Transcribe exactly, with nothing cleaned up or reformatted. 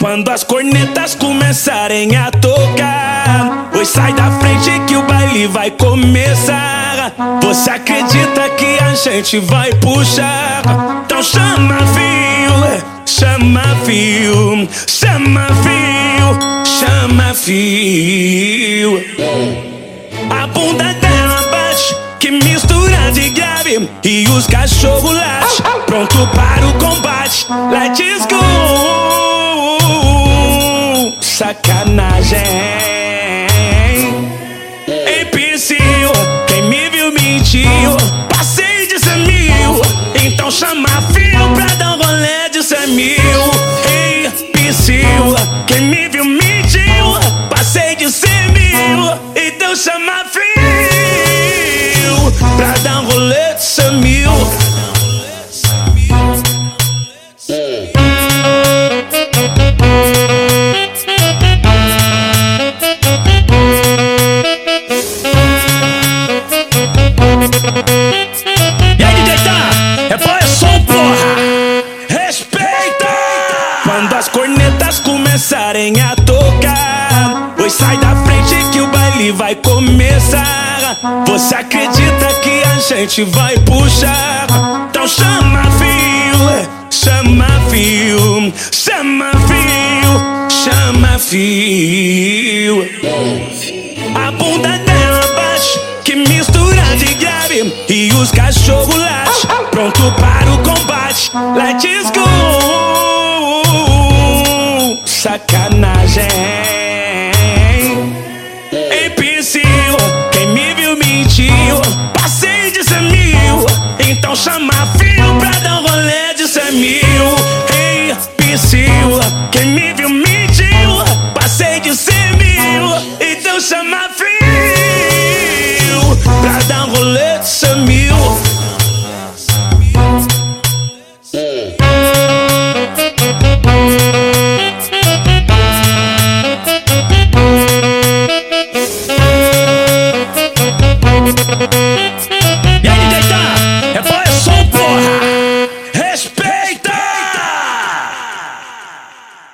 Quando as cornetas começarem a tocar, pois sai da frente que o baile vai começar. Você acredita que a gente vai puxar? Então chama fio, chama fio, chama fio, chama fio. A bunda dela bate, que mistura de grave, e os cachorros latem, pronto para o combate. Let's go! Sacanagem, empecilho, quem me viu mentiu, passei de cem mil, então chama fio pra dar um rolê de cem mil. Empecilho, quem me viu mentiu, passei de cem mil, então chama fio pra dar um rolê de cem mil. E aí, D J Tá? É boy, é som, porra! Respeita! Quando as cornetas começarem a tocar, pois sai da frente que o baile vai começar. Você acredita que a gente vai puxar? Então chama fio, chama fio, chama fio, chama fio. A bunda dela bate, que mistura de grave, e os cachorros latem, pronto para o combate. Let's go! Sacanagem, empecilho, quem me viu mentiu, passei de cem mil, então chama fio pra dar um rolê de cem mil. Empecilho, quem me